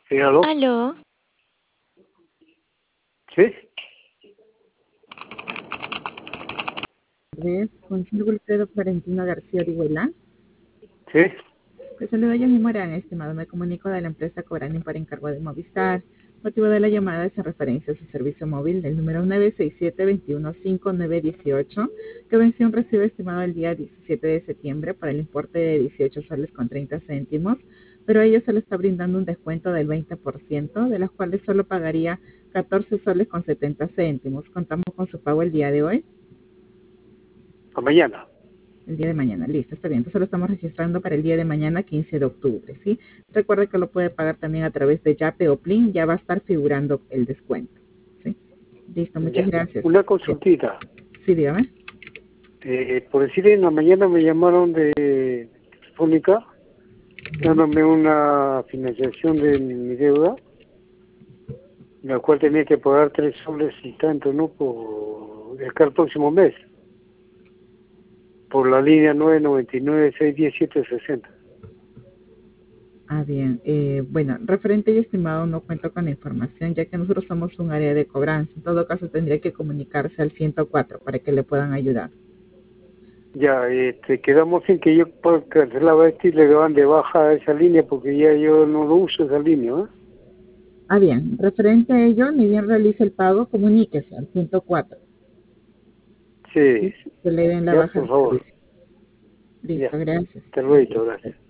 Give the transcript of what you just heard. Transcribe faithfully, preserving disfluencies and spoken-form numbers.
Sí, aló. Aló, Sí, Tardes, con el Wilfredo Florentino García Orihuela. sí. Pues saludo, yo mismo Morán, estimado. Me comunico de la empresa Cobrani por encargo de Movistar. Motivo de la llamada es en referencia a su servicio móvil del número nueve seis siete, dos uno cinco, nueve uno ocho, que venció un recibo estimado el día diecisiete de septiembre por el importe de dieciocho soles con treinta céntimos, pero a ello se le está brindando un descuento del veinte por ciento, de las cuales solo pagaría catorce soles con setenta céntimos. Contamos con su pago el día de hoy. A mañana. El día de mañana, listo, está bien. Entonces lo estamos registrando para el día de mañana, quince de octubre, ¿sí? Recuerde que lo puede pagar también a través de Yape o Plin, ya va a estar figurando el descuento, ¿sí? Listo, muchas Ya. gracias. Una consultita. Sí, dígame. Eh, por decir, en la mañana me llamaron de Telefónica dándome una financiación de mi deuda, la cual tenía que pagar tres soles y tanto, ¿no? Por de acá el próximo mes, por la línea nueve nueve nueve, seis uno siete, sesenta. Ah, bien. Eh, bueno, referente y estimado, no cuento con la información, ya que nosotros somos un área de cobranza. En todo caso, tendría que comunicarse al ciento cuatro para que le puedan ayudar. Ya, este, quedamos en que yo cancelaba esto y le daban de baja a esa línea porque ya yo no lo uso esa línea, ¿no? Ah, bien. Referente a ello, ni bien realice el pago, comuníquese al ciento cuatro. Sí, ¿Sí? Que le den la ya, baja por de favor. servicio. Ya, Listo, gracias. hasta luego, gracias.